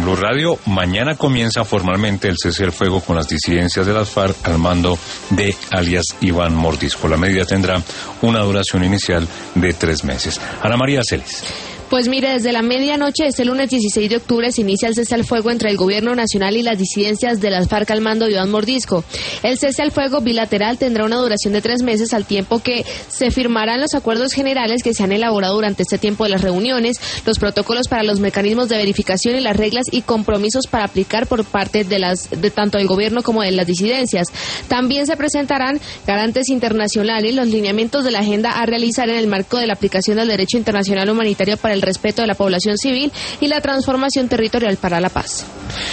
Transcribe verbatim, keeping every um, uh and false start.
Blue Radio. Mañana comienza formalmente el cese del fuego con las disidencias de las FARC al mando de alias Iván Mordisco. La medida tendrá una duración inicial de tres meses. Ana María Celis. Pues mire, desde la medianoche de este lunes dieciséis de octubre se inicia el cese al fuego entre el gobierno nacional y las disidencias de las FARC al mando de Iván Mordisco. El cese al fuego bilateral tendrá una duración de tres meses al tiempo que se firmarán los acuerdos generales que se han elaborado durante este tiempo de las reuniones, los protocolos para los mecanismos de verificación y las reglas y compromisos para aplicar por parte de las de tanto del gobierno como de las disidencias. También se presentarán garantes internacionales, los lineamientos de la agenda a realizar en el marco de la aplicación del derecho internacional humanitario para el el respeto de la población civil y la transformación territorial para la paz.